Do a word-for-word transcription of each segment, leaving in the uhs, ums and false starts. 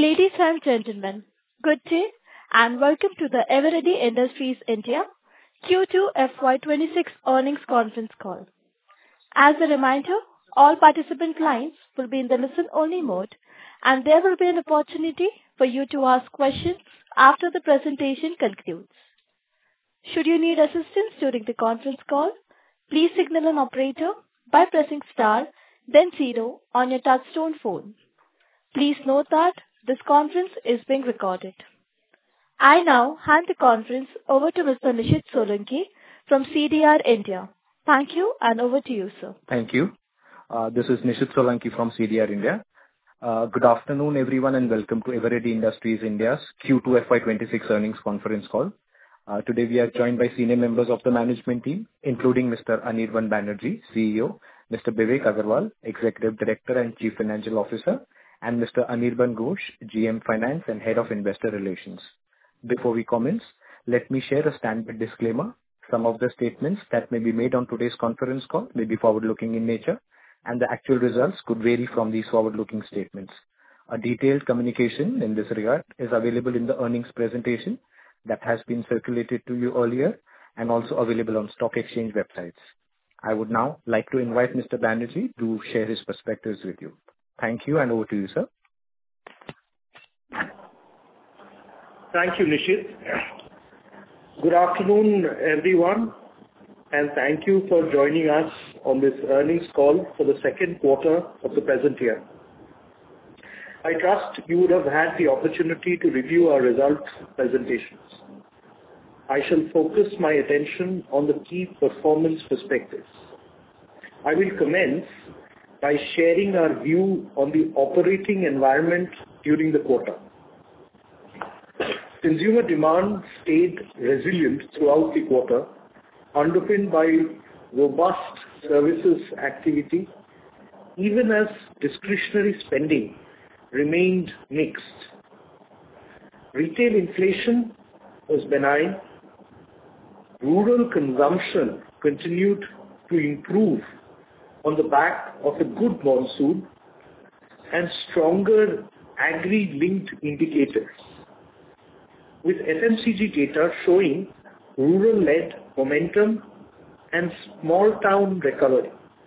Ladies and gentlemen, good day and welcome to the Eveready Industries India Q two F Y twenty-six earnings conference call. As a reminder, all participant lines will be in the listen-only mode, and there will be an opportunity for you to ask questions after the presentation concludes. Should you need assistance during the conference call, please signal an operator by pressing star, then zero on your touchtone phone. Please note that this conference is being recorded. I now hand the conference over to Mister Nishit Solanki from C D R India. Thank you, and over to you, sir. Thank you. Uh, this is Nishit Solanki from C D R India. Uh, good afternoon, everyone, and welcome to Eveready Industries India's Q two F Y twenty-six earnings conference call. Uh, today, we are joined by senior members of the management team, including Mister Anirban Banerjee, C E O, Mister Vivek Agarwal, Executive Director and Chief Financial Officer, and Mister Anirban Ghosh, G M Finance and Head of Investor Relations. Before we commence, let me share a standard disclaimer. Some of the statements that may be made on today's conference call may be forward-looking in nature, and the actual results could vary from these forward-looking statements. A detailed communication in this regard is available in the earnings presentation that has been circulated to you earlier and also available on stock exchange websites. I would now like to invite Mister Banerjee to share his perspectives with you. Thank you, and over to you, sir. Thank you, Nishit. Good afternoon, everyone, and thank you for joining us on this earnings call for the second quarter of the present year. I trust you would have had the opportunity to review our results presentations. I shall focus my attention on the key performance perspectives. I will commence by sharing our view on the operating environment during the quarter. Consumer demand stayed resilient throughout the quarter, underpinned by robust services activity, even as discretionary spending remained mixed. Retail inflation was benign. Rural consumption continued to improve on the back of a good monsoon and stronger agri-linked indicators, with F M C G data showing rural-led momentum and small-town recovery.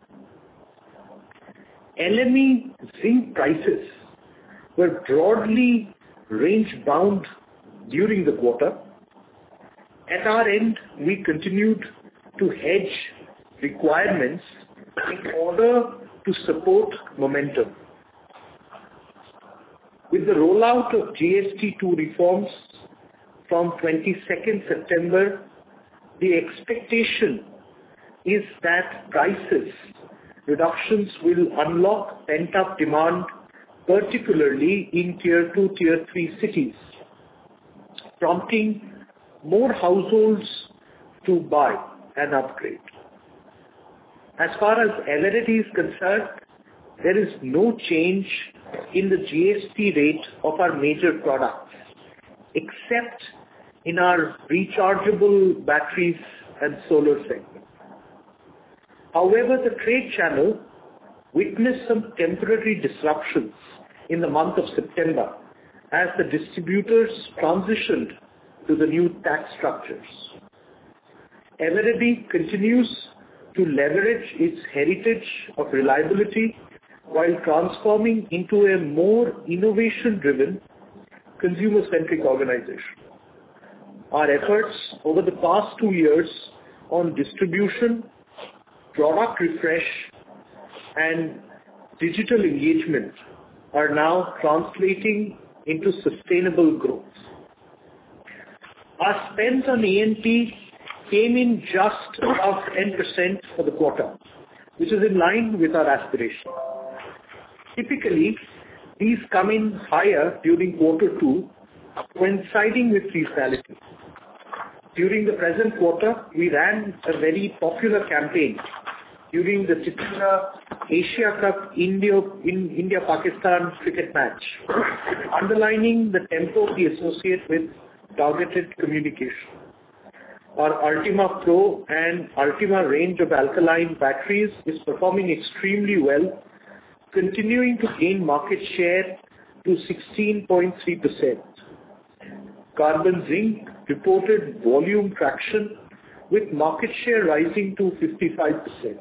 L M E zinc prices were broadly range-bound during the quarter. At our end, we continued to hedge requirements in order to support momentum. With the rollout of G S T two reforms from twenty-second September, the expectation is that prices reductions will unlock pent-up demand, particularly in Tier two, Tier three cities, prompting more households to buy and upgrade. As far as Eveready is concerned, there is no change in the G S T rate of our major products, except in our rechargeable batteries and solar segment. However, the trade channel witnessed some temporary disruptions in the month of September as the distributors transitioned to the new tax structures. Eveready continues to leverage its heritage of reliability while transforming into a more innovation-driven, consumer-centric organization. Our efforts over the past two years on distribution, product refresh, and digital engagement are now translating into sustainable growth. Our spends on A and P came in just above ten percent for the quarter, which is in line with our aspiration. Typically, these come in higher during quarter two, coinciding with seasonality. During the present quarter, we ran a very popular campaign during the Titina Asia Cup India, in India-Pakistan cricket match, underlining the tempo we associate with targeted communication. Our Ultima Pro and Ultima range of alkaline batteries is performing extremely well, continuing to gain market share to sixteen point three percent. Carbon zinc reported volume traction with market share rising to fifty-five percent.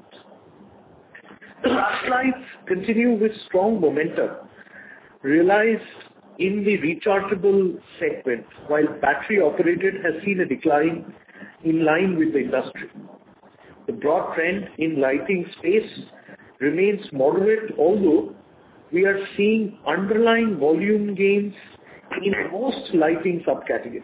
Flashlights continue with strong momentum realized in the rechargeable segment, while battery operated has seen a decline in line with the industry. The broad trend in lighting space remains moderate, although we are seeing underlying volume gains in most lighting subcategories.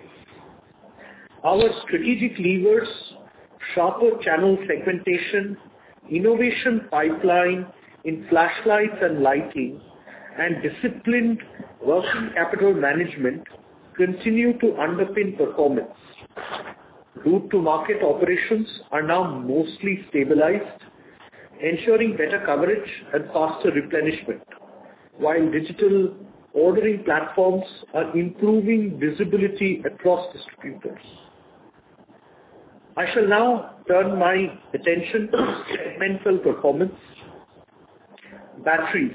Our strategic levers, sharper channel segmentation, innovation pipeline in flashlights and lighting, and disciplined working capital management continue to underpin performance. Route to market operations are now mostly stabilized, ensuring better coverage and faster replenishment, while digital ordering platforms are improving visibility across distributors. I shall now turn my attention to segmental performance. Batteries.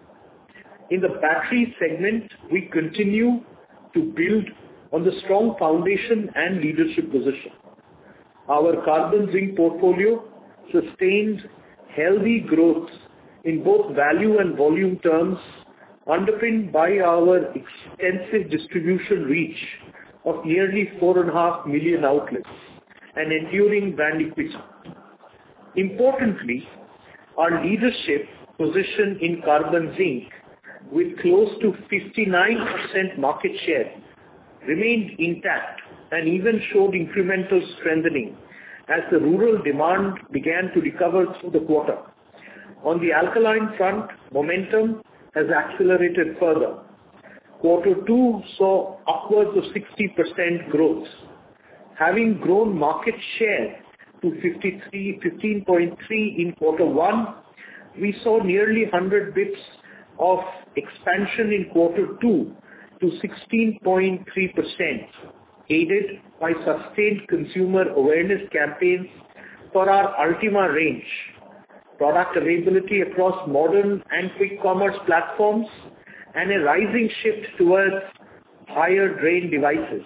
In the battery segment, we continue to build on the strong foundation and leadership position. Our carbon zinc portfolio sustained healthy growth in both value and volume terms, underpinned by our extensive distribution reach of nearly four and a half million outlets and enduring brand equity. Importantly, our leadership position in carbon zinc with close to fifty-nine percent market share remained intact and even showed incremental strengthening as the rural demand began to recover through the quarter. On the alkaline front, momentum has accelerated further. Quarter two saw upwards of sixty percent growth. Having grown market share to fifteen point three in quarter one, we saw nearly one hundred basis points of expansion in quarter two to sixteen point three percent, aided by sustained consumer awareness campaigns for our Ultima range, product availability across modern and quick commerce platforms, and a rising shift towards higher drain devices.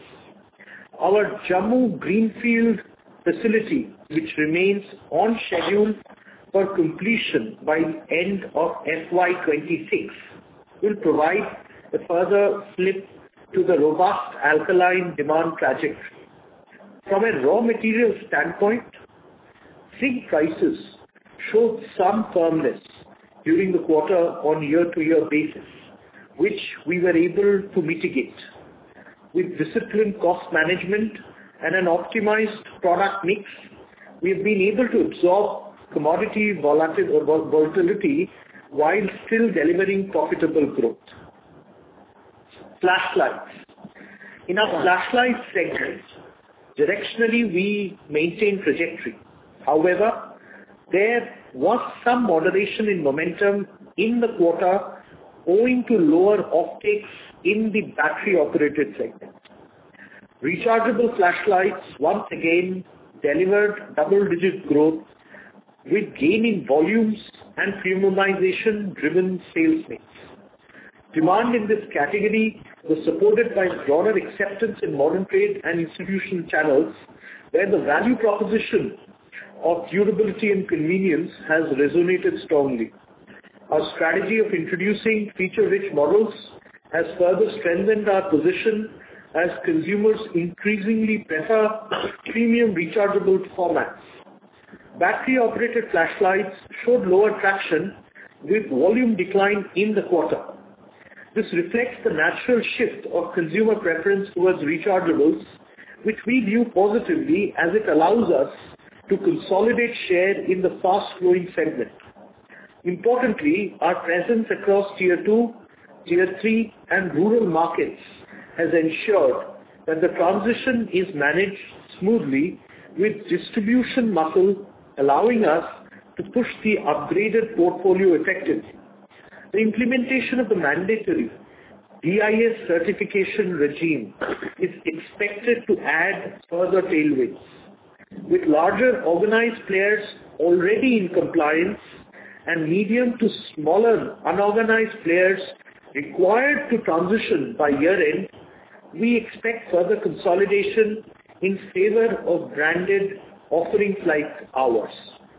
Our Jammu Greenfield facility, which remains on schedule for completion by end of F Y twenty-six, will provide a further flip to the robust alkaline demand trajectory. From a raw material standpoint, zinc prices showed some firmness during the quarter on year-to-year basis, which we were able to mitigate. With disciplined cost management and an optimized product mix, we have been able to absorb commodity volatility while still delivering profitable growth. Flashlights. In our flashlight segment, directionally we maintain trajectory. However, there was some moderation in momentum in the quarter owing to lower offtakes in the battery-operated segment. Rechargeable flashlights once again delivered double-digit growth with gain in volumes and premiumization-driven sales mix. Demand in this category was supported by broader acceptance in modern trade and institutional channels, where the value proposition of durability and convenience has resonated strongly. Our strategy of introducing feature-rich models has further strengthened our position as consumers increasingly prefer premium rechargeable formats. Battery-operated flashlights showed lower traction with volume decline in the quarter. This reflects the natural shift of consumer preference towards rechargeables, which we view positively as it allows us to consolidate share in the fast-growing segment. Importantly, our presence across Tier two, Tier three and rural markets has ensured that the transition is managed smoothly with distribution muscle allowing us to push the upgraded portfolio effectively. The implementation of the mandatory D I S certification regime is expected to add further tailwinds. With larger organized players already in compliance and medium to smaller unorganized players required to transition by year-end, we expect further consolidation in favor of branded offerings like ours.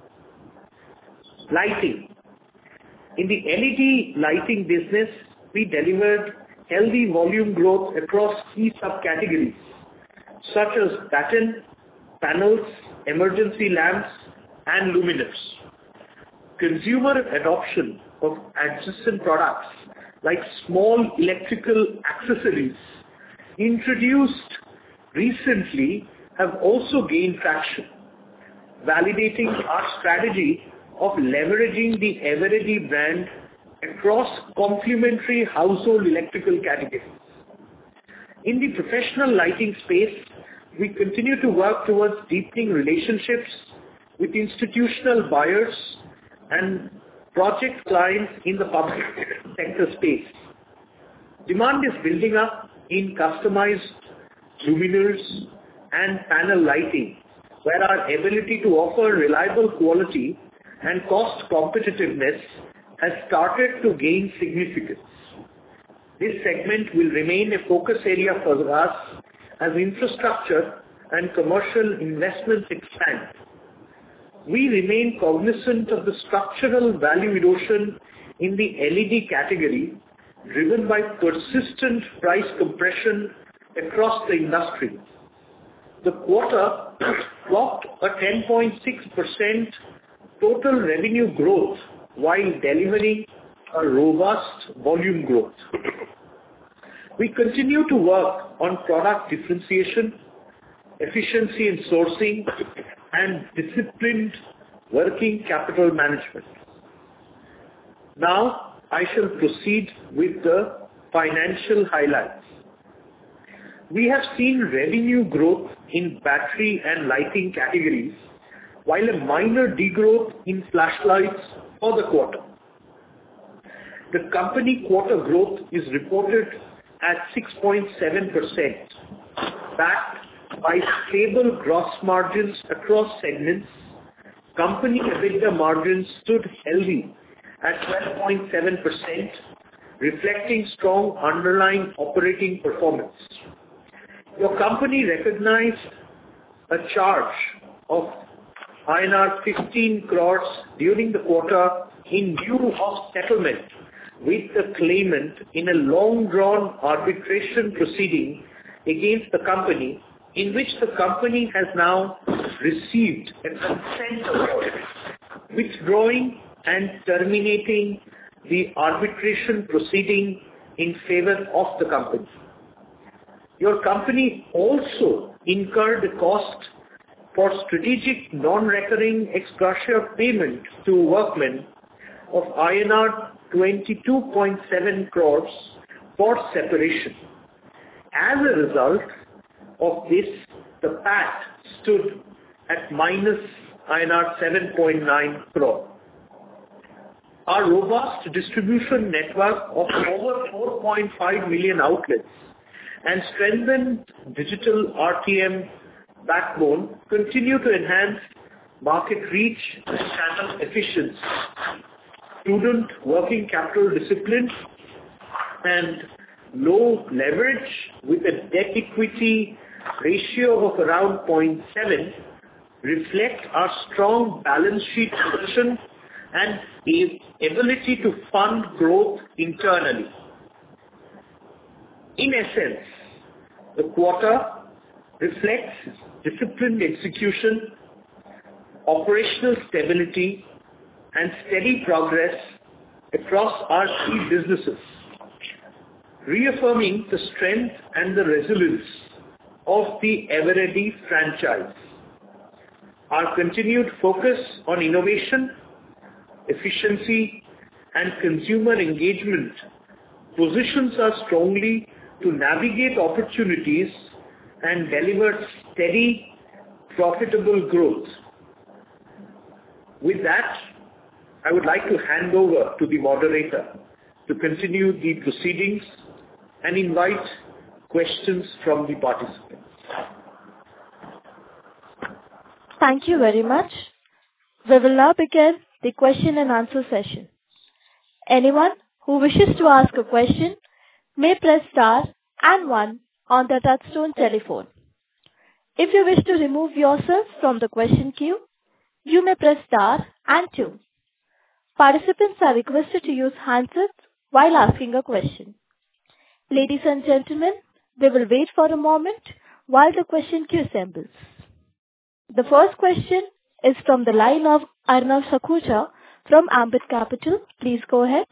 Lighting. In the L E D lighting business, we delivered healthy volume growth across key subcategories such as batten, panels, emergency lamps, and luminaires. Consumer adoption of adjacent products like small electrical accessories introduced recently have also gained traction, validating our strategy of leveraging the Eveready brand across complementary household electrical categories. In the professional lighting space, we continue to work towards deepening relationships with institutional buyers and project clients in the public sector space. Demand is building up in customized luminaires and panel lighting, where our ability to offer reliable quality and cost competitiveness has started to gain significance. This segment will remain a focus area for us as infrastructure and commercial investments expand. We remain cognizant of the structural value erosion in the L E D category, driven by persistent price compression across the industry. The quarter clocked a ten point six percent total revenue growth while delivering a robust volume growth. We continue to work on product differentiation, efficiency in sourcing, and disciplined working capital management. Now, I shall proceed with the financial highlights. We have seen revenue growth in battery and lighting categories, while a minor degrowth in flashlights for the quarter. The company quarter growth is reported at six point seven percent, backed by stable gross margins across segments. Company EBITDA margins stood healthy at twelve point seven percent, reflecting strong underlying operating performance. Your company recognized a charge of I N R fifteen crores during the quarter in lieu of settlement with the claimant in a long-drawn arbitration proceeding against the company, in which the company has now received a consent award, withdrawing and terminating the arbitration proceeding in favor of the company. Your company also incurred the cost for strategic non-recurring ex gratia payment to Workmen of I N R twenty-two point seven crores for separation. As a result of this, the P A T stood at minus I N R seven point nine crore. Our robust distribution network of over four point five million outlets and strengthened digital R T M backbone continue to enhance market reach and channel efficiency. Prudent working capital discipline and low leverage with a debt equity ratio of around zero point seven reflect our strong balance sheet position and ability to fund growth internally. In essence, the quarter reflects disciplined execution, operational stability, and steady progress across our key businesses, reaffirming the strength and the resilience of the Eveready franchise. Our continued focus on innovation, efficiency, and consumer engagement positions us strongly to navigate opportunities and deliver steady, profitable growth. With that, I would like to hand over to the moderator to continue the proceedings and invite questions from the participants. Thank you very much. We will now begin the question and answer session. Anyone who wishes to ask a question may press star and one on the touchtone telephone. If you wish to remove yourself from the question queue, you may press star and two. Participants are requested to use handsets while asking a question. Ladies and gentlemen, we will wait for a moment while the question queue assembles. The first question is from the line of Arnav Sakhuja from Ambit Capital. Please go ahead.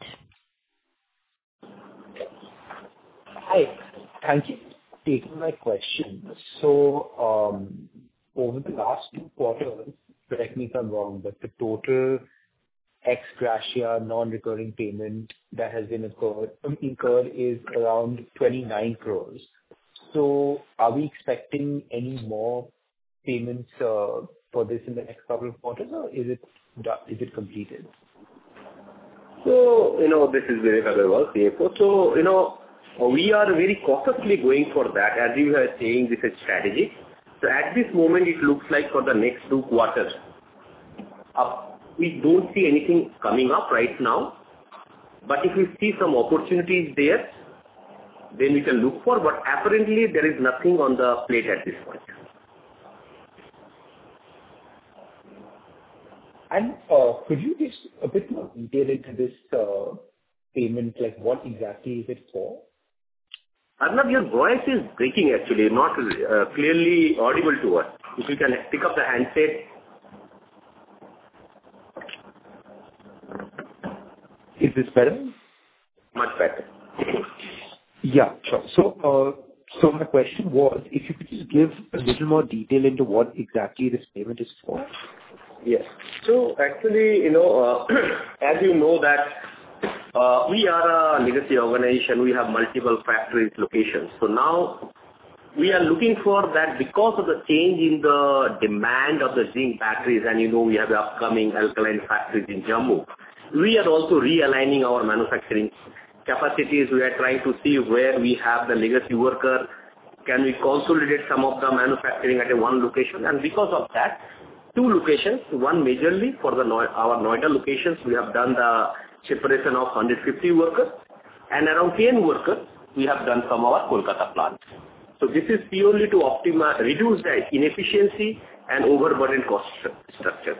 Hi. Thank you for taking my question. So, um, over the last two quarters, correct me if I'm wrong, but the total ex gratia non-recurring payment that has been incurred, um, incurred is around twenty-nine crores. So are we expecting any more payments uh, for this in the next couple of quarters, or is it do- is it completed? So, you know, this is Vivek Agarwal, C F O. So, you know, we are very cautiously going for that. As you were saying, this is strategy. So at this moment, it looks like for the next two quarters, uh, we don't see anything coming up right now. But if we see some opportunities there, then we can look for. But apparently, there is nothing on the plate at this point. And uh, could you give a bit more detail into this uh, payment? Like, what exactly is it for? Arnav, your voice is breaking actually, not uh, clearly audible to us. If you can pick up the handset. Is this better? Much better. Yeah, sure. So, uh, so my question was, if you could just give a little more detail into what exactly this payment is for. Yes. So actually, you know, uh, as you know that uh, we are a legacy organization. We have multiple factories locations. So now we are looking for that because of the change in the demand of the zinc batteries, and you know we have the upcoming alkaline factories in Jammu. We are also realigning our manufacturing capacities. We are trying to see where we have the legacy worker. Can we consolidate some of the manufacturing at a one location? And because of that, two locations, one majorly for the our Noida locations, we have done the separation of one hundred fifty workers, and around ten workers we have done from our Kolkata plant. So this is purely to optimize, reduce the inefficiency and overburden cost structure.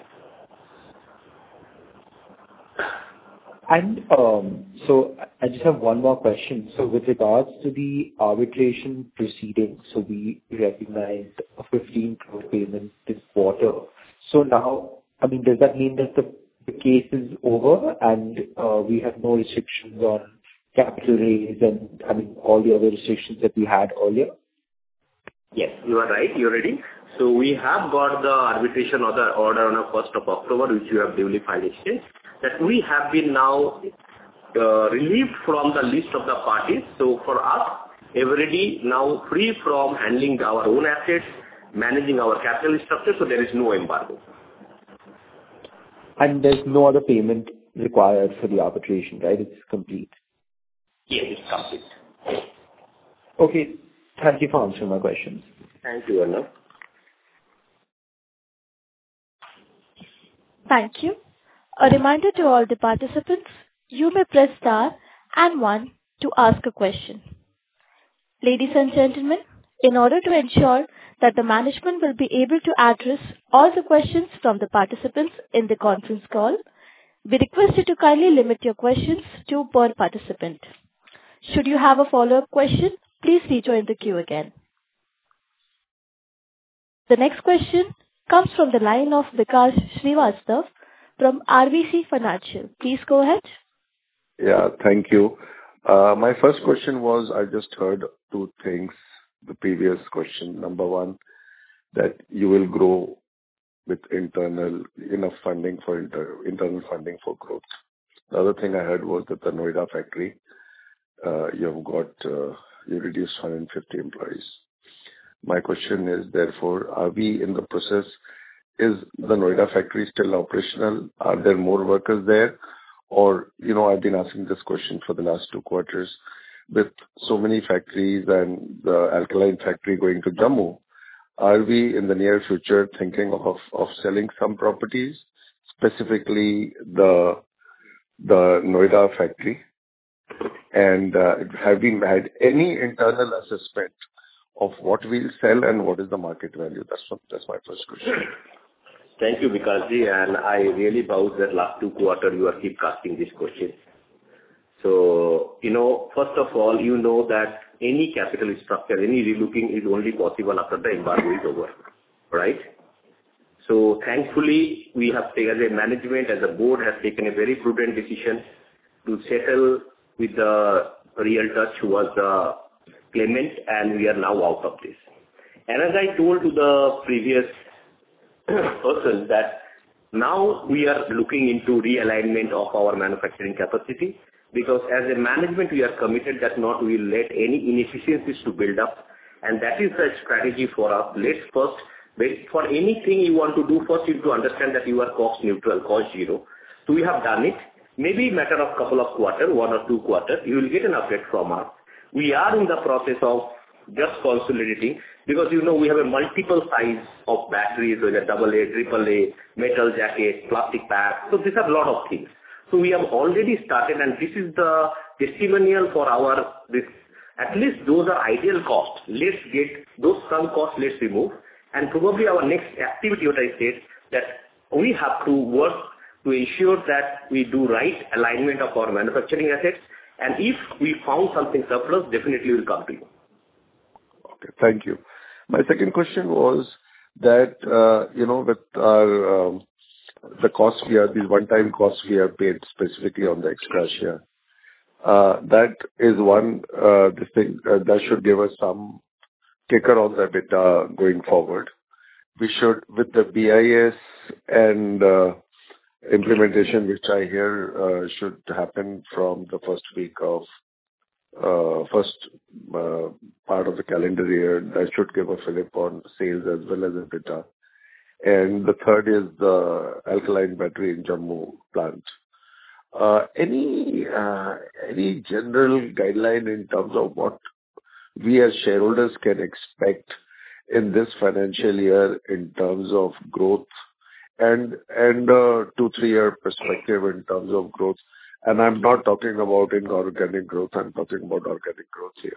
And um, so I just have one more question. So with regards to the arbitration proceedings, so we recognized a fifteen crore payment this quarter. So now, I mean, does that mean that the, the case is over and uh, we have no restrictions on capital raise and, I mean, all the other restrictions that we had earlier? Yes, you are right. You're ready. So we have got the arbitration order, order on the first of October, which you have duly filed exchange, that we have been now uh, relieved from the list of the parties. So for us, Eveready now free from handling our own assets, managing our capital structure, so there is no embargo. And there's no other payment required for the arbitration, right? It's complete. Yes, it's complete. Okay. Thank you for answering my questions. Thank you, Arnav. Thank you. A reminder to all the participants, you may press star and one to ask a question. Ladies and gentlemen, in order to ensure that the management will be able to address all the questions from the participants in the conference call, we request you to kindly limit your questions to per participant. Should you have a follow-up question, please rejoin the queue again. The next question comes from the line of Vikas Srivastav from R B C Financial. Please go ahead. Yeah, thank you. Uh, my first question was, I just heard two things, the previous question. Number one, that you will grow with internal, enough funding for inter, internal funding for growth. The other thing I heard was that the Noida factory, uh, you've got, uh, you reduced one hundred fifty employees. My question is, therefore, are we in the process, is the Noida factory still operational? Are there more workers there? Or, you know, I've been asking this question for the last two quarters. With so many factories and the alkaline factory going to Jammu, are we in the near future thinking of, of selling some properties, specifically the, the Noida factory? And uh, have we had any internal assessment of what we'll sell and what is the market value? That's what, that's my first question. Thank you, Vikasji, and I really vouch that last two quarters you are keep asking this question. So, you know, first of all, you know that any capital structure, any relooking is only possible after the embargo is over, right? So thankfully, we have taken, as a management, as a board, has taken a very prudent decision to settle with the realtor who was the claimant, and we are now out of this. And as I told to the previous person that now we are looking into realignment of our manufacturing capacity, because as a management we are committed that not we will let any inefficiencies to build up, and that is the strategy for us. Let's first, for anything you want to do, first you have to understand that you are cost neutral, cost zero. So we have done it. Maybe matter of couple of quarters, one or two quarters, you will get an update from us. We are in the process of just consolidating, because you know we have a multiple size of batteries, whether double A, triple A, metal jacket, plastic pack. So these are a lot of things. So we have already started, and this is the testimonial for our this. At least those are ideal costs. Let's get those some costs. Let's remove, and probably our next activity, what I said, that we have to work to ensure that we do right alignment of our manufacturing assets. And if we found something surplus, definitely we'll come to you. Okay, thank you. My second question was that, uh, you know, with our, um, the costs we are, these one-time costs we have paid specifically on the extra share, uh, that is one, uh, this thing, uh, that should give us some kicker on the EBITDA going forward. We should, with the B I S and, uh, implementation, which I hear uh, should happen from the first week of uh, first uh, part of the calendar year, that should give a fillip on sales as well as EBITDA. And the third is the alkaline battery in Jammu plant. Uh, any uh, any general guideline in terms of what we as shareholders can expect in this financial year in terms of growth and and uh, two, three-year perspective in terms of growth? And I'm not talking about inorganic growth, I'm talking about organic growth here.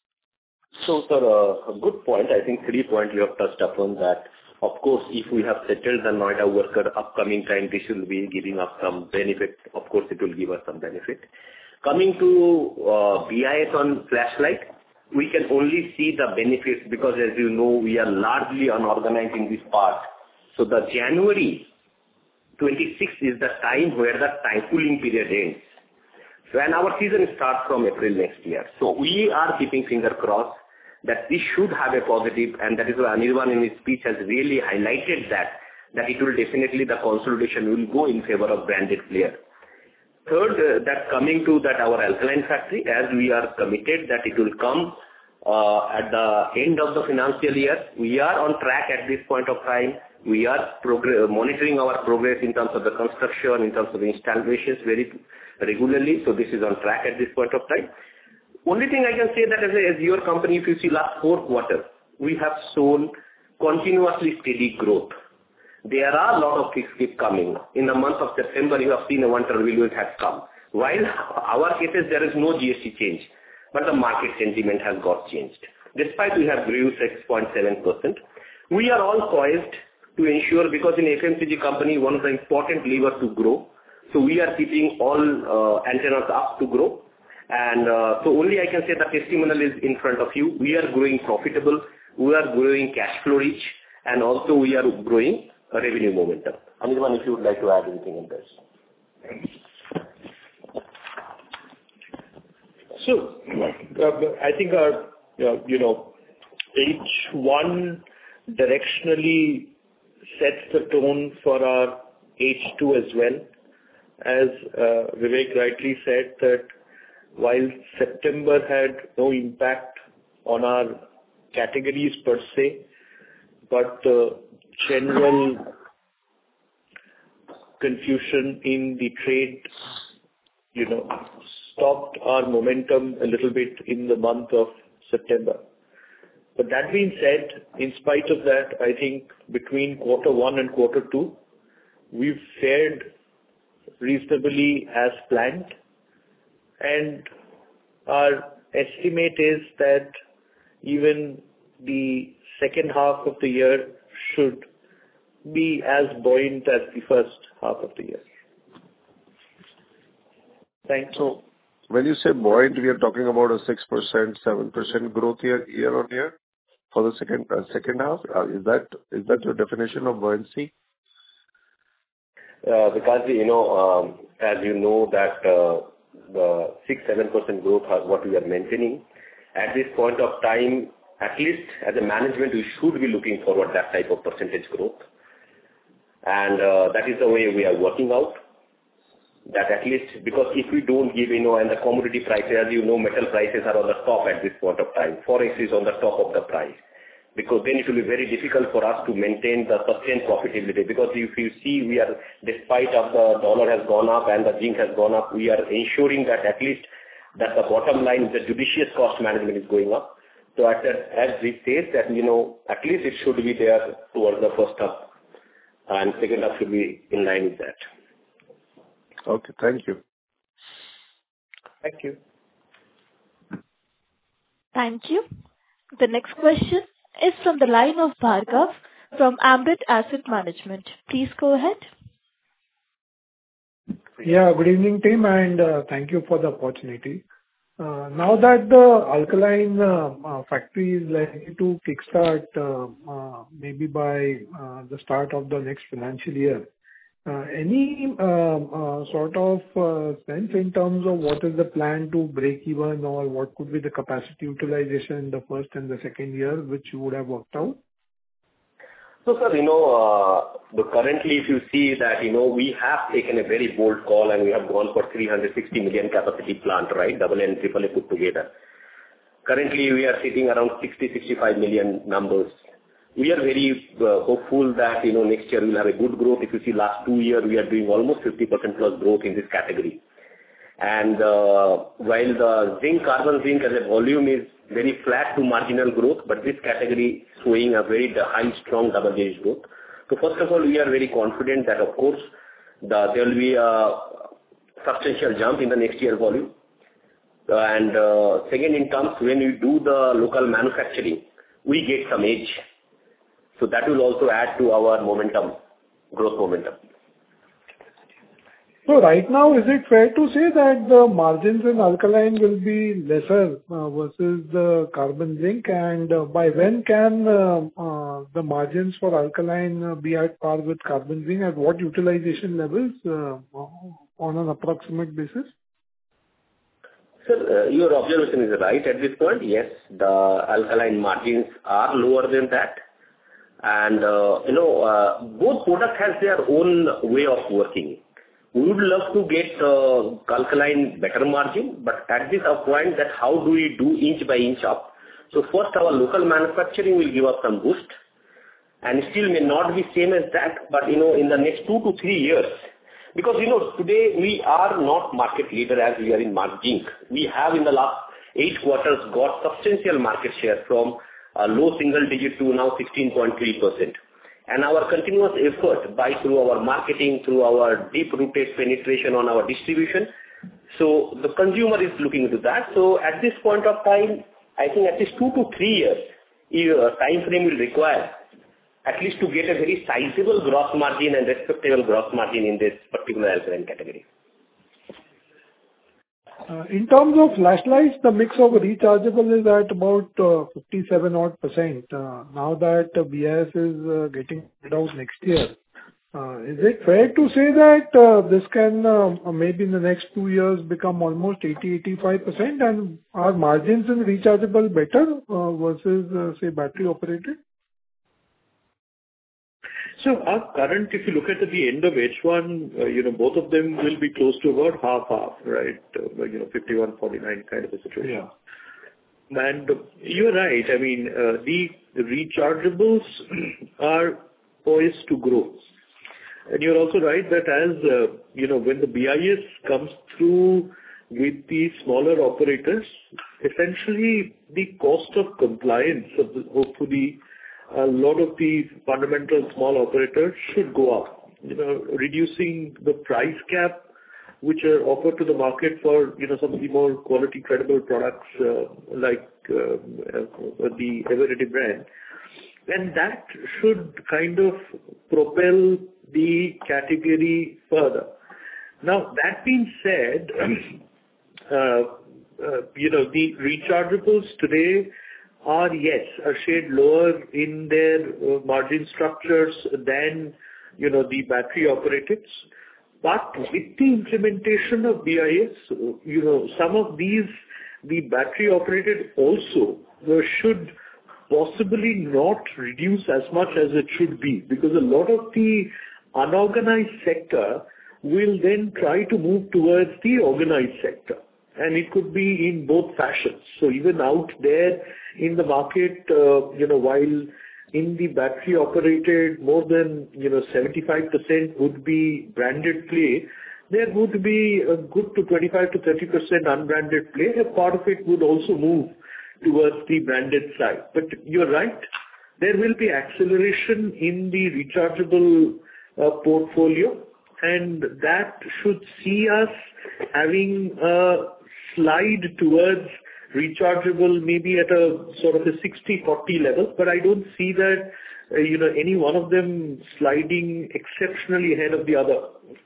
So, sir, uh, a good point. I think three points you have touched upon that. Of course, if we have settled the Noida worker upcoming time, this will be giving us some benefit. Of course, it will give us some benefit. Coming to uh, B I S on flashlight, we can only see the benefits because, as you know, we are largely unorganized in this part. So the January twenty-sixth is the time where the time cooling period ends. So, and our season starts from April next year. So we are keeping finger crossed that this should have a positive, and that is why Anirban in his speech has really highlighted that, that it will definitely, the consolidation will go in favor of branded player. Third, uh, that coming to that our alkaline factory, as we are committed that it will come uh, at the end of the financial year. We are on track at this point of time. We are progress, monitoring our progress in terms of the construction, in terms of the installations very regularly. So this is on track at this point of time. Only thing I can say that as, a, as your company, if you see last four quarters, we have shown continuously steady growth. There are a lot of things keep coming. In the month of September, you have seen a one turbulence has come. While our cases, there is no G S T change, but the market sentiment has got changed. Despite we have grew six point seven percent, we are all poised to ensure, because in F M C G company, one of the important levers to grow. So we are keeping all uh, antennas up to grow. And uh, so only I can say the testimonial is in front of you. We are growing profitable. We are growing cash flow rich. And also we are growing revenue momentum. Anirban, if you would like to add anything in this. So, uh, I think our, uh, you know, H one directionally sets the tone for our H two as well. As uh, Vivek rightly said, that while September had no impact on our categories per se, but the general confusion in the trade, you know, stopped our momentum a little bit in the month of September. But that being said, in spite of that, I think between quarter one and quarter two, we've fared reasonably as planned. And our estimate is that even the second half of the year should be as buoyant as the first half of the year. Thank you. So when you say buoyant, we are talking about a six percent, seven percent growth year, year-on-year for the second, uh, second half? Uh, Is that, is that your definition of buoyancy? Uh, Because, you know, um, as you know, that uh, the six to seven percent growth are what we are maintaining. At this point of time, at least as a management, we should be looking forward that type of percentage growth. And uh, that is the way we are working out. That at least, because if we don't give, you know, and the commodity prices, as you know, metal prices are on the top at this point of time. Forex is on the top of the price. Because then it will be very difficult for us to maintain the sustained profitability. Because if you see, we are, despite of the dollar has gone up and the zinc has gone up, we are ensuring that at least that the bottom line, the judicious cost management is going up. So at that, as we say that, you know, at least it should be there towards the first half, and second half should be in line with that. Okay, thank you. Thank you. Thank you. The next question is from the line of Bhargav from Ambit Asset Management. Please go ahead. Yeah, good evening, team, and uh, thank you for the opportunity. Uh, now that the alkaline uh, uh, factory is likely to kickstart uh, uh, maybe by uh, the start of the next financial year, uh, any uh, uh, sort of uh, sense in terms of what is the plan to break even, or what could be the capacity utilization in the first and the second year, which you would have worked out? So, sir, you know, uh, the currently, if you see that, you know, we have taken a very bold call and we have gone for three hundred sixty million capacity plant, right? Double A and triple A put together. Currently, we are sitting around sixty, sixty-five million numbers. We are very uh, hopeful that, you know, next year we'll have a good growth. If you see last two years, we are doing almost fifty percent plus growth in this category. And uh, while the zinc, carbon zinc as a volume is very flat to marginal growth, but this category is showing a very high, strong double-digit growth. So first of all, we are very confident that, of course, the, there will be a substantial jump in the next year volume. Uh, and uh, second, in terms when we do the local manufacturing, we get some edge. So that will also add to our momentum, growth momentum. So right now, is it fair to say that the margins in alkaline will be lesser uh, versus the carbon zinc? And uh, by when can uh, uh, the margins for alkaline uh, be at par with carbon zinc? At what utilization levels uh, on an approximate basis? Sir, uh, your observation is right at this point. Yes, the alkaline margins are lower than that. And, uh, you know, uh, both products has their own way of working. We would love to get uh, alkaline better margin, but at this point that how do we do inch by inch up? So first our local manufacturing will give us some boost, and still may not be same as that, but you know in the next two to three years, because you know today we are not market leader as we are in zinc. We have in the last eight quarters got substantial market share from a low single digit to now sixteen point three percent. And our continuous effort by through our marketing, through our deep-rooted penetration on our distribution. So the consumer is looking into that. So at this point of time, I think at least two to three years, uh, time frame will require at least to get a very sizable gross margin and respectable gross margin in this particular alkaline category. Uh, in terms of flashlights, the mix of rechargeable is at about uh, fifty-seven odd percent. Uh, now that uh, B I S is uh, getting paid out next year, uh, is it fair to say that uh, this can uh, maybe in the next two years become almost eighty to eighty-five percent, and are margins in rechargeable better uh, versus uh, say battery operated? So our current, if you look at the end of H one, uh, you know, both of them will be close to about half-half, right? Uh, you know, fifty-one forty-nine kind of a situation. Yeah. And uh, you're right. I mean, uh, the, the rechargeables are poised to grow. And you're also right that as, uh, you know, when the B I S comes through with the smaller operators, essentially the cost of compliance of the, hopefully a lot of the fundamental small operators should go up, you know, reducing the price cap which are offered to the market for, you know, some of the more quality, credible products, uh, like uh, uh, the Eveready brand. And that should kind of propel the category further. Now, that being said, uh, uh, you know, the rechargeables today are, yes, a shade lower in their uh, margin structures than, you know, the battery-operated. But with the implementation of B I S, you know, some of these, the battery-operated also uh, should possibly not reduce as much as it should be, because a lot of the unorganized sector will then try to move towards the organized sector. And it could be in both fashions. So even out there in the market, uh, you know, while in the battery operated more than, you know, seventy-five percent would be branded play, there would be a good to twenty-five to thirty percent unbranded play. A part of it would also move towards the branded side. But you're right, there will be acceleration in the rechargeable uh, portfolio, and that should see us having a slide towards rechargeable maybe at a sort of a sixty forty level, but I don't see that, uh, you know, any one of them sliding exceptionally ahead of the other.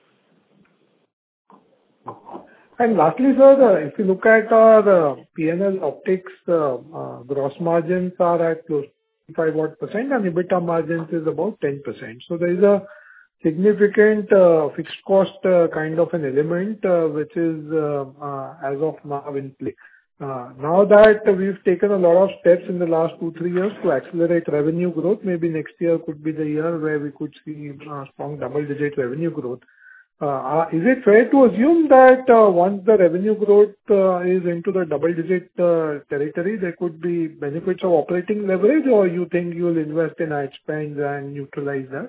And lastly, sir, uh, if you look at our uh, P and L optics, uh, uh, gross margins are at close to five odd percent and EBITDA margins is about ten percent. So there is a significant uh, fixed cost uh, kind of an element uh, which is uh, uh, as of now in play. Uh, Now that we've taken a lot of steps in the last two, three years to accelerate revenue growth, maybe next year could be the year where we could see uh, strong double-digit revenue growth. Uh, uh, Is it fair to assume that uh, once the revenue growth uh, is into the double-digit uh, territory, there could be benefits of operating leverage, or you think you'll invest in ad spends and neutralize that?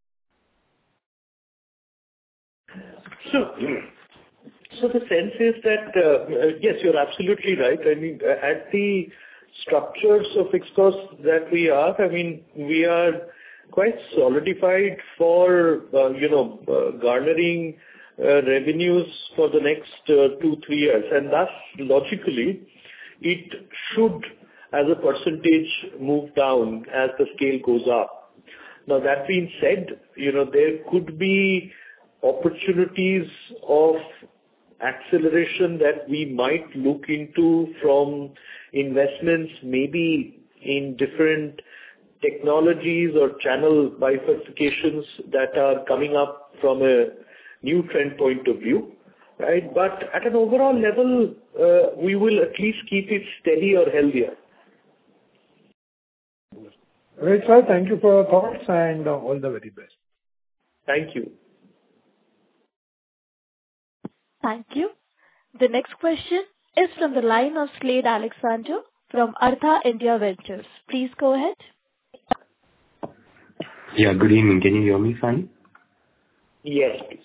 So, so the sense is that, uh, yes, you're absolutely right. I mean, at the structures of fixed costs that we are, I mean, we are quite solidified for, uh, you know, uh, garnering uh, revenues for the next uh, two, three years. And thus, logically, it should, as a percentage, move down as the scale goes up. Now, that being said, you know, there could be opportunities of acceleration that we might look into from investments, maybe in different technologies or channel bifurcations that are coming up from a new trend point of view, right? But at an overall level, uh, we will at least keep it steady or healthier. Right, sir. Thank you for your thoughts and uh, all the very best. Thank you. Thank you. The next question is from the line of Slade Alexander from Artha India Ventures. Please go ahead. Yeah, good evening. Can you hear me fine? Yes, please.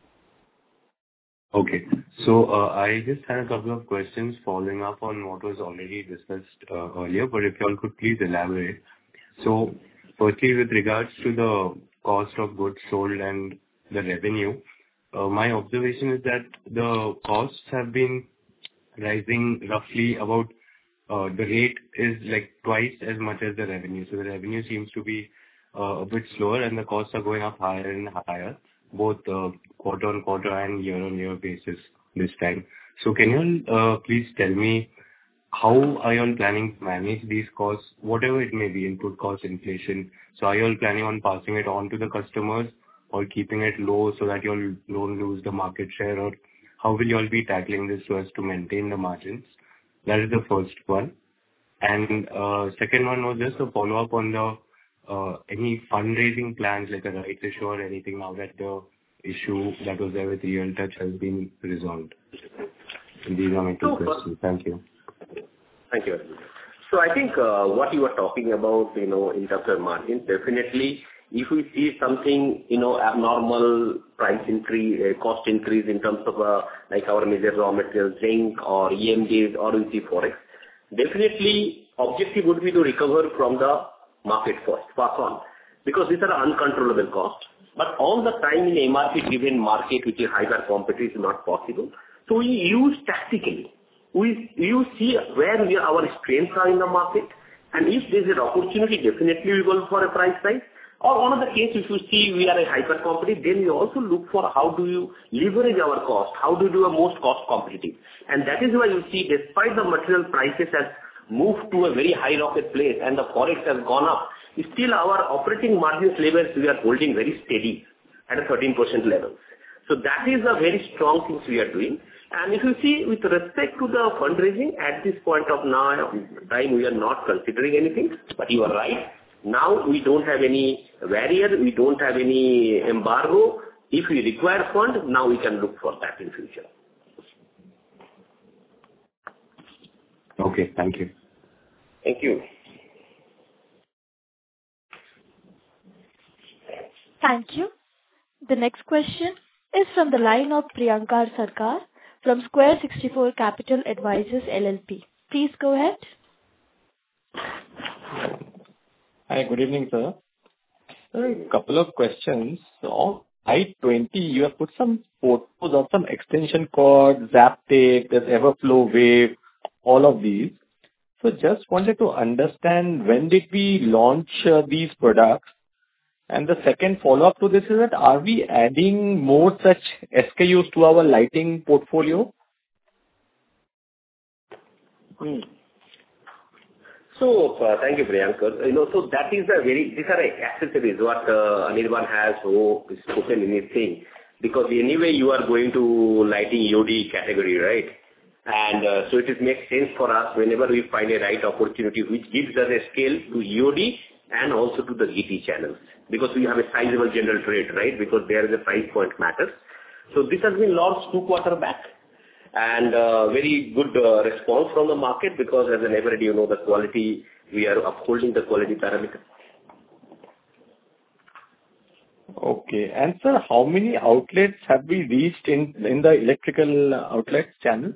Okay. So, uh, I just had a couple of questions following up on what was already discussed uh, earlier, but if you all could please elaborate. So, firstly, with regards to the cost of goods sold and the revenue, uh, my observation is that the costs have been rising roughly about, uh, the rate is like twice as much as the revenue. So, the revenue seems to be uh, a bit slower and the costs are going up higher and higher, both uh, quarter-on-quarter and year-on-year basis this time. So can you uh, please tell me how are you all planning to manage these costs, whatever it may be, input cost, inflation? So are you all planning on passing it on to the customers or keeping it low so that you all don't lose the market share? Or how will you all be tackling this so as to maintain the margins? That is the first one. And uh, second one was just a follow-up on the uh, any fundraising plans like a rights issue or anything now that the issue that was there with Real Touch has been resolved. And these are my two So, questions. Thank you. Thank you. So I think uh, what you were talking about, you know, in terms of margin, definitely if we see something, you know, abnormal price increase, uh, cost increase in terms of uh, like our major raw materials, zinc or E M Ds or we see forex, definitely objective would be to recover from the market first, pass on, because these are uncontrollable costs. But all the time in M R P-driven market, which is hyper competitive, is not possible. So we use tactically. We you see where we, our strengths are in the market, and if there's an opportunity, definitely we go for a price rise. Or one of the cases, if you see we are a hyper competitive, then we also look for how do you leverage our cost, how do you do a most cost competitive. And that is why you see, despite the material prices has moved to a very high rocket place and the forex has gone up, still our operating margins levels we are holding very steady at a thirteen percent level. So that is a very strong things we are doing. And if you see, with respect to the fundraising, at this point of now time, we are not considering anything. But you are right. Now we don't have any barrier, we don't have any embargo. If we require fund, now we can look for that in future. Okay, thank you. Thank you. Thank you. The next question is from the line of Priyankar Sarkar from Square sixty-four Capital Advisors L L P. Please go ahead. Hi, good evening, sir. Sir, a couple of questions. So on I twenty, you have put some photos of some extension cord, zap tape, there's Everflow Wave, all of these. So just wanted to understand, when did we launch uh, these products? And the second follow-up to this is that, are we adding more such S K Us to our lighting portfolio? Hmm. So, uh, thank you, Priyankar. You know, so that is a very, these are accessories what uh, Anirban has so spoken in his thing. Because anyway, you are going to lighting E O D category, right? And uh, so it is makes sense for us whenever we find a right opportunity which gives us a scale to E O D and also to the G T channels. Because we have a sizable general trade, right? Because there is a price point matters. So this has been launched two quarter back. And uh, very good uh, response from the market because as an everybody, you know, the quality, we are upholding the quality parameter. Okay. And sir, how many outlets have we reached in, in the electrical outlets channel?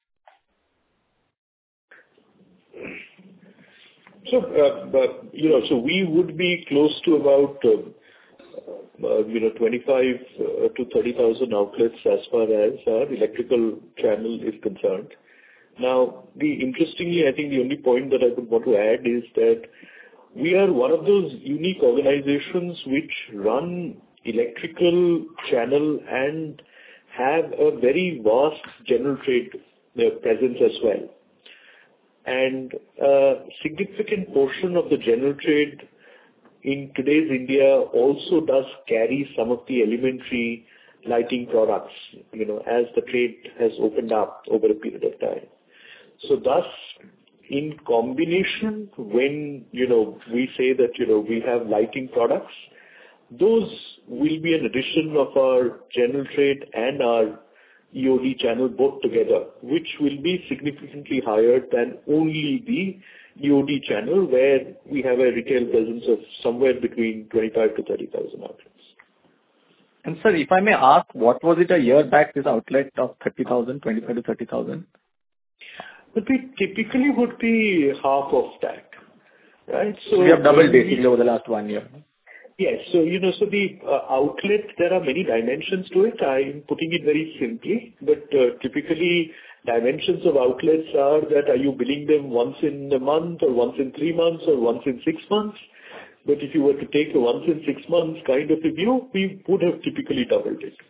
So, uh, but, you know, so we would be close to about, uh, uh, you know, twenty-five to thirty thousand outlets as far as our electrical channel is concerned. Now, the interestingly, I think the only point that I would want to add is that we are one of those unique organizations which run electrical channel and have a very vast general trade uh, presence as well. And a significant portion of the general trade in today's India also does carry some of the elementary lighting products, you know, as the trade has opened up over a period of time. So thus, in combination, when, you know, we say that, you know, we have lighting products, those will be an addition of our general trade and our E O D channel both together, which will be significantly higher than only the E O D channel, where we have a retail presence of somewhere between twenty-five to thirty thousand outlets. And sir, if I may ask, what was it a year back, this outlet of thirty thousand, twenty-five to thirty thousand? But we typically would be half of that, right? So we have doubled basically over the last one year. Yes. So, you know, so the uh, outlet, there are many dimensions to it. I'm putting it very simply, but uh, typically dimensions of outlets are that are you billing them once in a month or once in three months or once in six months? But if you were to take a once in six months kind of a view, we would have typically doubled it.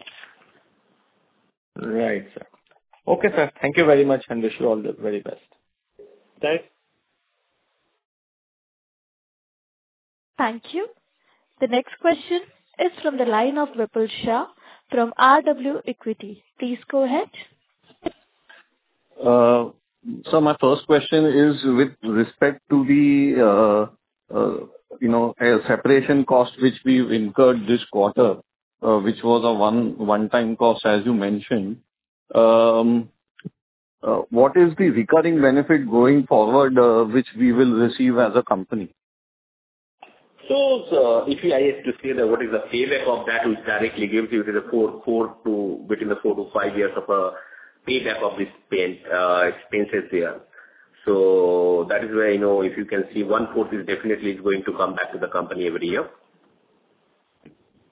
Right, sir. Okay, sir. Thank you very much and wish you all the very best. Thanks. Thank you. The next question is from the line of Vipul Shah from R W Equity. Please go ahead. Uh, so my first question is with respect to the, uh, uh, you know, a separation cost which we've incurred this quarter, uh, which was a one, one-time cost, as you mentioned. Um, uh, what is the recurring benefit going forward, uh, which we will receive as a company? So, so if you, I have to say that what is the payback of that, which directly gives you the four, four to, between the four to five years of a payback of this paint, uh, expenses there. So that is where, you know, if you can see one fourth is definitely is going to come back to the company every year.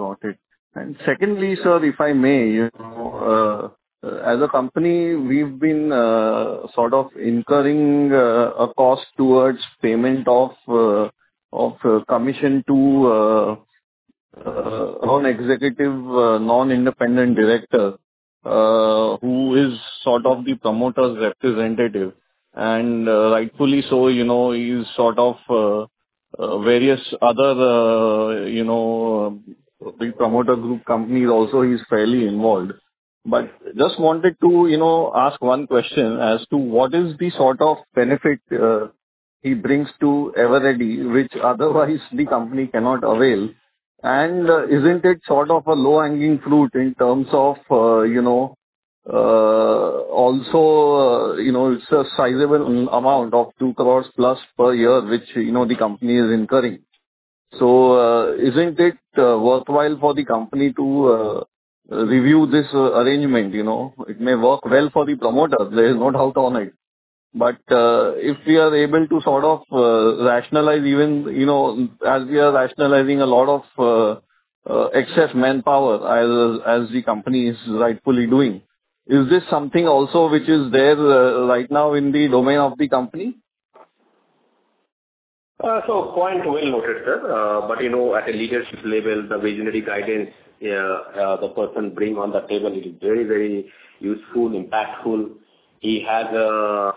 Got it. And secondly, sir, if I may, you know, uh, as a company, we've been uh, sort of incurring uh, a cost towards payment of uh, of uh, commission to uh, uh, non-executive, uh, non-independent director, uh, who is sort of the promoter's representative. And uh, rightfully so, you know, he is sort of uh, uh, various other, uh, you know, uh, big promoter group companies also he is fairly involved. But just wanted to, you know, ask one question as to what is the sort of benefit uh, he brings to Eveready, which otherwise the company cannot avail. And uh, isn't it sort of a low-hanging fruit in terms of, uh, you know, uh, also, uh, you know, it's a sizable amount of two crores plus per year, which, you know, the company is incurring. So, uh, isn't it uh, worthwhile for the company to uh, review this uh, arrangement, you know? It may work well for the promoter, there is no doubt on it. But uh, if we are able to sort of uh, rationalize even, you know, as we are rationalizing a lot of uh, uh, excess manpower as as the company is rightfully doing, is this something also which is there uh, right now in the domain of the company? Uh, so point well noted, sir. Uh, but you know, at a leadership level, the visionary guidance uh, uh, the person bring on the table is very, very useful, impactful. He has a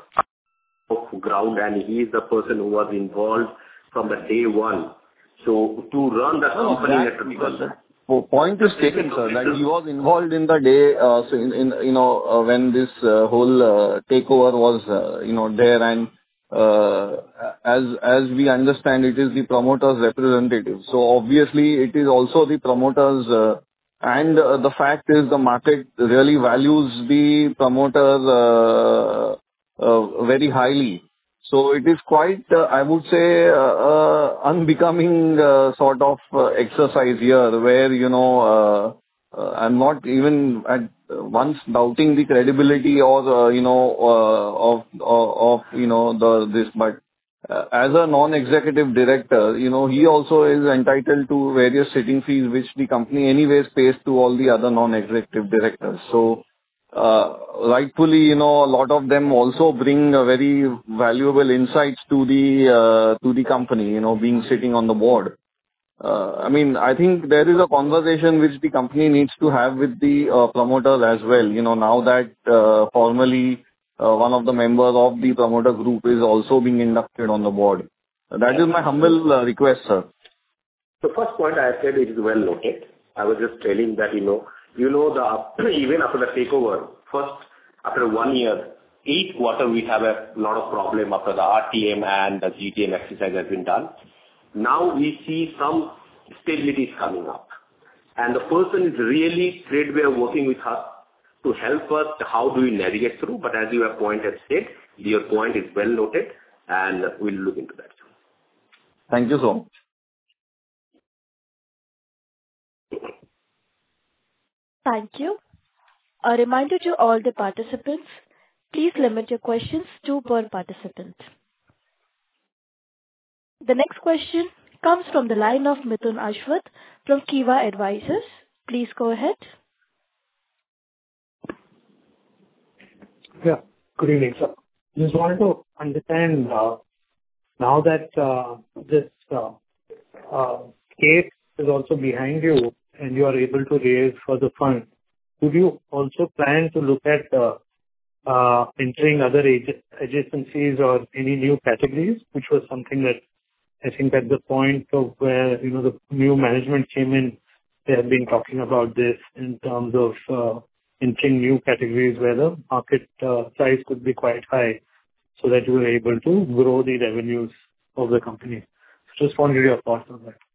ground and he is the person who was involved from the day one. So to run the company in a typical... Point is taken, sir, that he was involved in the day, uh, so in, in, you know, uh, when this uh, whole uh, takeover was, uh, you know, there, and uh, as as we understand, it is the promoter's representative. So obviously, it is also the promoter's, uh, and uh, the fact is the market really values the promoter uh, uh, very highly. So it is quite, uh, I would say, uh, uh, unbecoming uh, sort of uh, exercise here, where, you know, uh, uh, I'm not even at once doubting the credibility or, uh, you know, uh, of, of, of, you know, the this, but uh, as a non-executive director, you know, he also is entitled to various sitting fees, which the company anyways pays to all the other non-executive directors. So, Uh, rightfully, you know, a lot of them also bring uh, very valuable insights to the uh, to the company, you know, being sitting on the board. Uh, I mean, I think there is a conversation which the company needs to have with the uh, promoters as well. You know, now that uh, formally uh, one of the members of the promoter group is also being inducted on the board. That is my humble uh, request, sir. The first point I said it is well noted. I was just telling that, you know, You know, the even after the takeover, first, after one year, each quarter we have a lot of problem after the R T M and the G T M exercise has been done. Now we see some stability is coming up. And the person is really straightway working with us to help us how do we navigate through. But as you have pointed said, your point is well noted and we'll look into that. Thank you so much. Thank you. A reminder to all the participants, please limit your questions to per participant. The next question comes from the line of Mithun Ashwath from Kiva Advisors. Please go ahead. Yeah, good evening, sir. Just wanted to understand, uh, now that uh, this uh, uh, case is also behind you and you are able to raise further funds, would you also plan to look at uh, uh, entering other adj- adjacencies or any new categories, which was something that I think at the point of where, you know, the new management came in, they have been talking about this in terms of uh, entering new categories where the market uh, size could be quite high so that you were able to grow the revenues of the company. Just wanted your thoughts on that.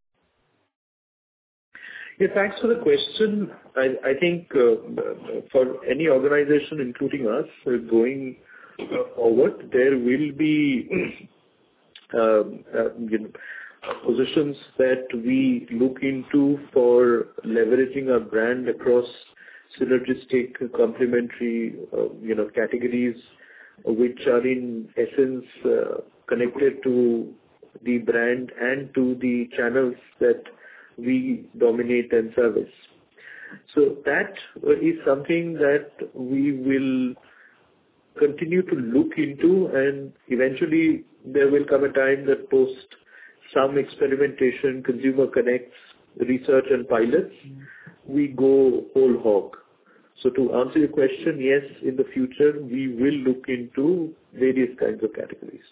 Yeah, thanks for the question. I, I think uh, for any organization, including us, uh, going uh, forward, there will be uh, uh, you know, positions that we look into for leveraging our brand across synergistic, complementary, uh, you know, categories, which are in essence uh, connected to the brand and to the channels that we dominate and service. So that is something that we will continue to look into, and eventually there will come a time that post some experimentation, consumer connects, research and pilots, we go whole hog. So to answer your question, yes, in the future we will look into various kinds of categories.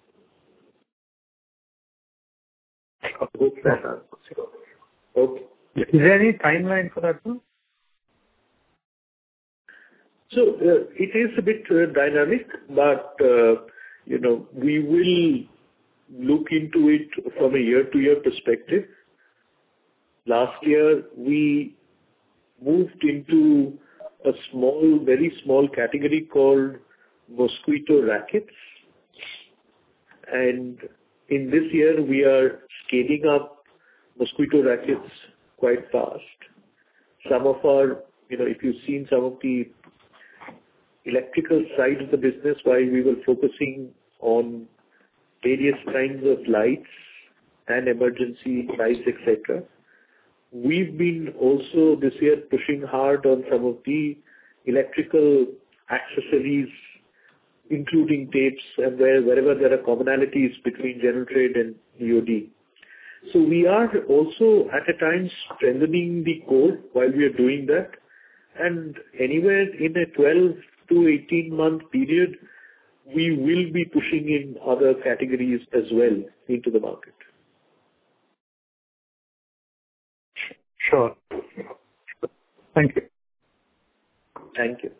I hope that answers. Okay. Is there any timeline for that one? So uh, it is a bit uh, dynamic, but uh, you know, we will look into it from a year-to-year perspective. Last year, we moved into a small, very small category called mosquito rackets. And in this year, we are scaling up mosquito rackets quite fast. Some of our, you know, if you've seen some of the electrical side of the business, while we were focusing on various kinds of lights and emergency lights, et cetera, we've been also this year pushing hard on some of the electrical accessories, including tapes, and where wherever there are commonalities between general trade and E O D. So we are also at a time strengthening the core while we are doing that, and anywhere in a twelve to eighteen month period, we will be pushing in other categories as well into the market. Sure. Thank you. Thank you.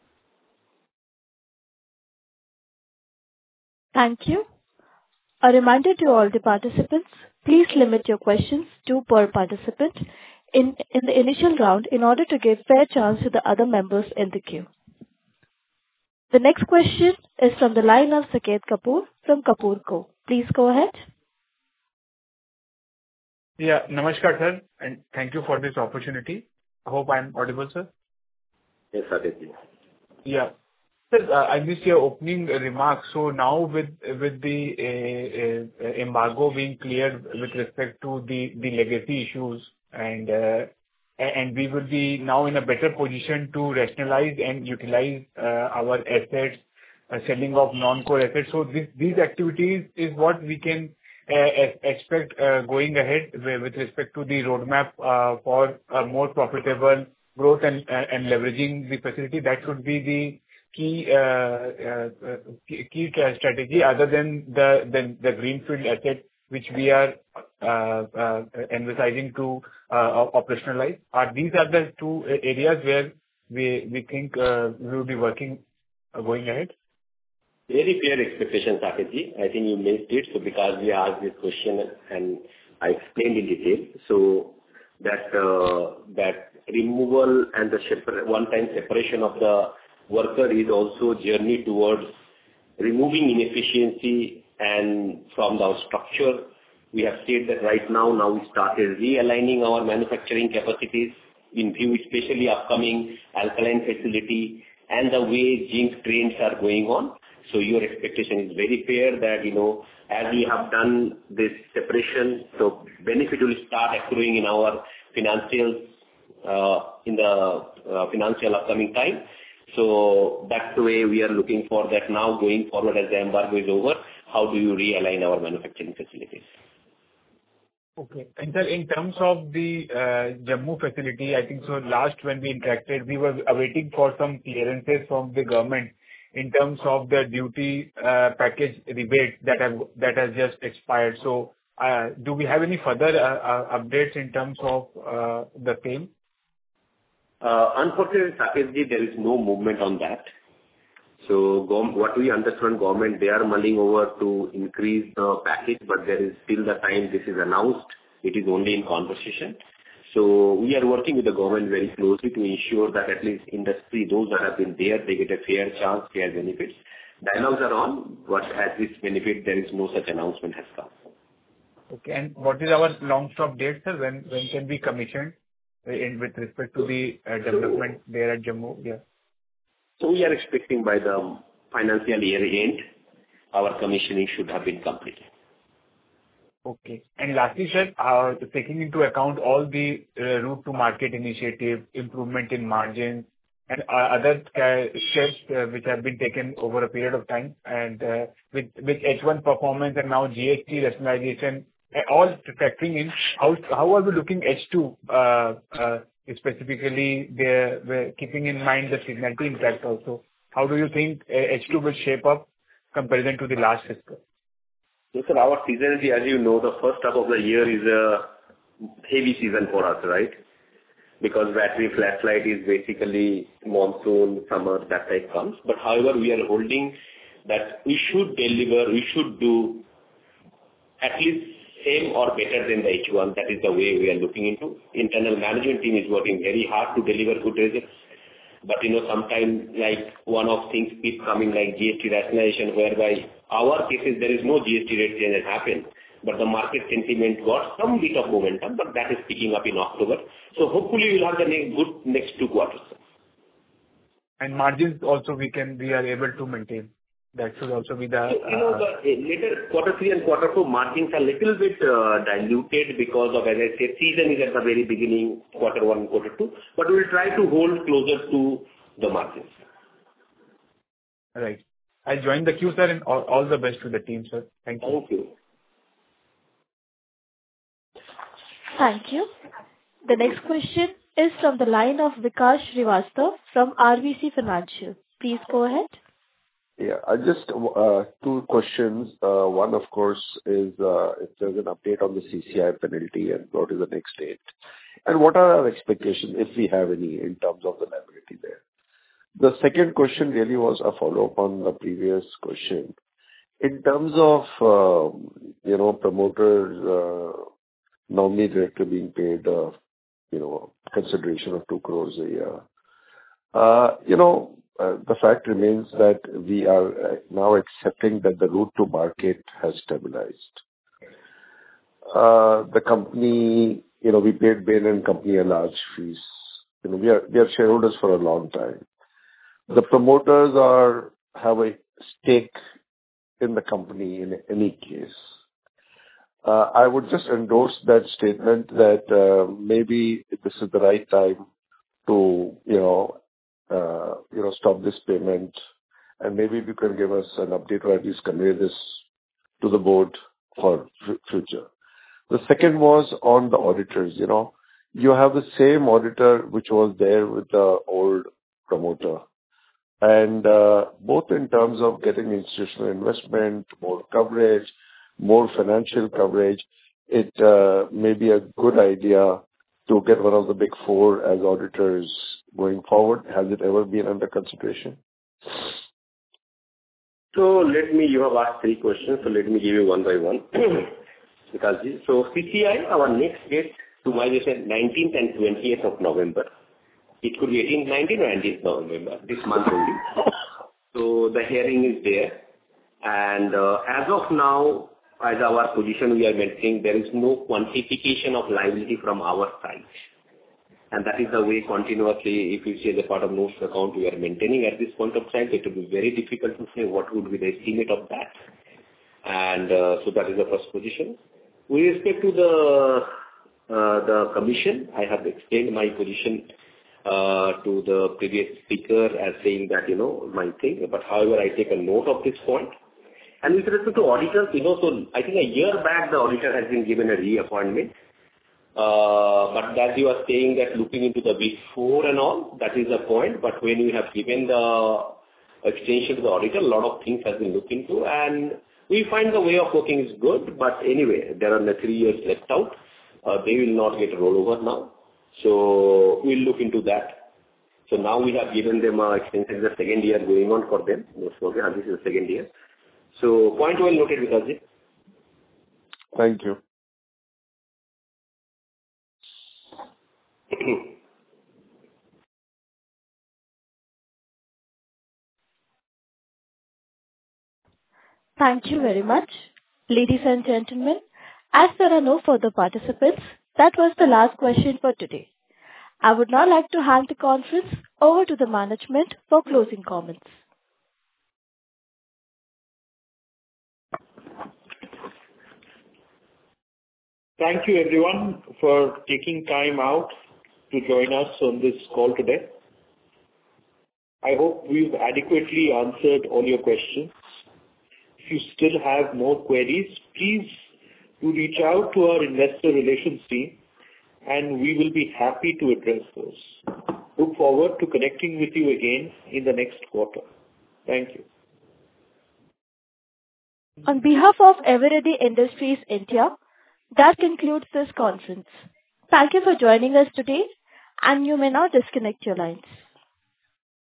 Thank you. A reminder to all the participants, please limit your questions to per participant in, in the initial round in order to give fair chance to the other members in the queue. The next question is from the line of Saket Kapoor from Kapoor Co. Please go ahead. Yeah, namaskar, sir, and thank you for this opportunity. I hope I am audible, sir. Yes, Saket. Yeah. Sir, uh, I missed your opening remarks. So now with with the uh, uh, embargo being cleared with respect to the, the legacy issues, and uh, and we will be now in a better position to rationalize and utilize uh, our assets, uh, selling of non-core assets. So this, these activities is what we can uh, expect uh, going ahead with respect to the roadmap uh, for a more profitable growth and and leveraging the facility. That should be the key uh, uh, key, key strategy other than the the, the greenfield asset which we are uh, uh, emphasizing to uh, operationalize. Are these are the two areas where we we think uh, we will be working uh, going ahead? Very fair expectation, Saketji. I think you missed it. So because we asked this question and I explained in detail, so that uh, that removal and the separ- one-time separation of the worker is also journey towards removing inefficiency, and from our structure, we have said that right now, now we started realigning our manufacturing capacities in view, especially upcoming alkaline facility and the way zinc trends are going on. So your expectation is very fair that, you know, as we have done this separation, so benefit will start accruing in our financials uh, in the uh, financial upcoming time. So that's the way we are looking for that now going forward as the embargo is over. How do you realign our manufacturing facilities? Okay. And sir, in terms of the uh, Jammu facility, I think so last when we interacted, we were awaiting for some clearances from the government in terms of the duty uh, package rebate that have that has just expired. So uh, do we have any further uh, uh, updates in terms of uh, the same? Uh, unfortunately, Saketji, there is no movement on that. So gov- what we understand, government, they are mulling over to increase the package, but there is still the time this is announced. It is only in conversation. So we are working with the government very closely to ensure that at least industry, those that have been there, they get a fair chance, fair benefits. Dialogues are on, but as this benefit, there is no such announcement has come. Okay. And what is our long stop date, sir? When when can be commissioned in with respect to the uh, development so, there at Jammu? Yeah. So we are expecting by the financial year end, our commissioning should have been completed. Okay. And lastly, sir, uh, taking into account all the uh, route to market initiative, improvement in margins, and uh, other uh, steps uh, which have been taken over a period of time, and uh, with with H one performance and now G S T rationalization, uh, all factoring in, how how are we looking H two, uh, uh, specifically there, where keeping in mind the seasonality impact also? How do you think uh, H two will shape up comparison to the last fiscal? Yes, sir, our seasonality, as you know, the first half of the year is a heavy season for us, right? Because battery flashlight is basically monsoon, summer, that type comes. But however, we are holding that we should deliver, we should do at least same or better than the H one. That is the way we are looking into. Internal management team is working very hard to deliver good results. But, you know, sometimes like one of things keep coming like G S T rationalization, whereby our cases there is no G S T rate change has happened, but the market sentiment got some bit of momentum, but that is picking up in October. So hopefully we'll have the next good next two quarters. And margins also we can, we are able to maintain. That should also be the... So, you know, the uh, later quarter three and quarter four margins are little bit uh, diluted because of, as I said, season is at the very beginning, quarter one, quarter two, but we will try to hold closer to the margins. Right. I'll join the queue, sir, and all, all the best to the team, sir. Thank you. Thank you. Thank you. The next question is from the line of Vikas Srivastava from R B C Financial. Please go ahead. Yeah, I just uh, two questions. Uh, one, of course, is uh, if there's an update on the C C I penalty and what is the next date, and what are our expectations, if we have any, in terms of the liability there. The second question really was a follow-up on the previous question. In terms of uh, you know promoters, uh, nominee director being paid, uh, you know, consideration of two crores a year. Uh, you know. Uh, the fact remains that we are uh, now accepting that the route to market has stabilized. Uh, the company, you know, we paid Bain and Company a large fees. You know, we are we are shareholders for a long time. The promoters are have a stake in the company in any case. Uh, I would just endorse that statement that uh, maybe this is the right time to, you know, Uh, you know, stop this payment, and maybe you can give us an update or at least convey this to the board for f- future. The second was on the auditors. You know, you have the same auditor which was there with the old promoter, and uh, both in terms of getting institutional investment, more coverage, more financial coverage, it uh, may be a good idea to get one of the big four as auditors going forward. Has it ever been under consideration? So let me, you have asked three questions, so let me give you one by one. Because so C C I, our next date to my decision, nineteenth and twentieth of November. It could be eighteenth, nineteenth or nineteenth November, this month only. So the hearing is there. And uh, as of now, as our position we are maintaining, there is no quantification of liability from our side. And that is the way continuously, if you see the part of notes account we are maintaining at this point of time, it will be very difficult to say what would be the estimate of that. And uh, so that is the first position. With respect to the uh, the commission, I have explained my position uh, to the previous speaker as saying that, you know, my thing. But however, I take a note of this point. And with respect to auditors, you know, so I think a year back the auditor has been given a reappointment. Uh, but as you are saying that looking into the big four and all, that is the point. But when you have given the extension to the auditor, a lot of things have been looked into, and we find the way of working is good. But anyway, there are the three years left out. Uh, they will not get rollover now. So we'll look into that. So now we have given them a extension, the second year going on for them. So this is the second year. So point well noted, Vikasji. Thank you. Thank you very much. Ladies and gentlemen, as there are no further participants, that was the last question for today. I would now like to hand the conference over to the management for closing comments. Thank you everyone for taking time out to join us on this call today. I hope we've adequately answered all your questions. If you still have more queries, please do reach out to our investor relations team, and we will be happy to address those. Look forward to connecting with you again in the next quarter. Thank you. On behalf of Eveready Industries India, that concludes this conference. Thank you for joining us today, and you may now disconnect your lines.